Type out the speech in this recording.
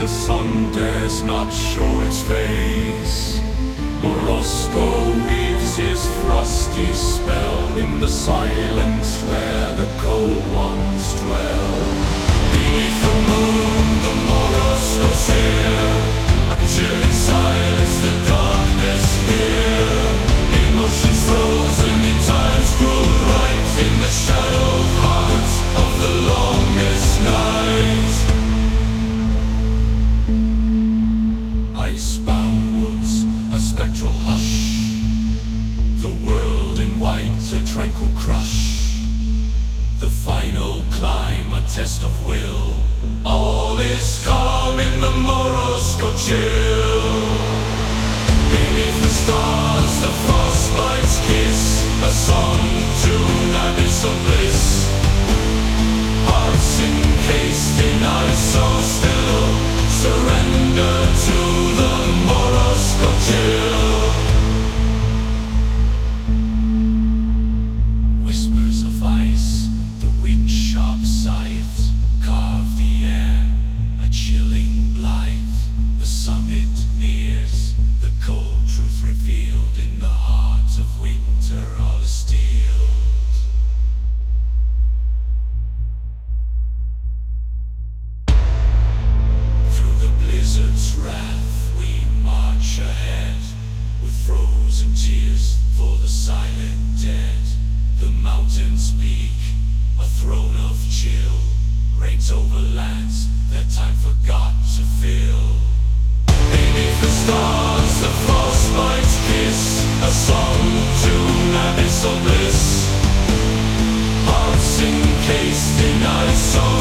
sun dares not show its face. Morosco weaves his frosty spell in the silence where the cold ones dwell. Beneath the moon, the Morosco's here, a chilling silence, the darkness near. Emotions frozen in time's cruel right, in the shadow heart of the longest night. Icebound woods, a spectral hush, the world in white, a tranquil crush. The final climb, a test of will. All is calm in the Morosco chill. Beneath the stars, the frostbite's kiss, a song tune, abyssal bliss. Hearts encased in ice so still, surrender to the Morosco chill. Whispers of ice, the wind sharp scythes carve the air, a chilling blight. The summit nears, the cold truth revealed in the heart of winter all steel. Through the blizzard's wrath we march ahead, with frozen tears for the silent dead. The mountains peak, a throne of chill, reigns over lands that time forgot to fill. Beneath the stars, the frostbite's kiss, a song tune, abyssal bliss. Hearts encased in ice so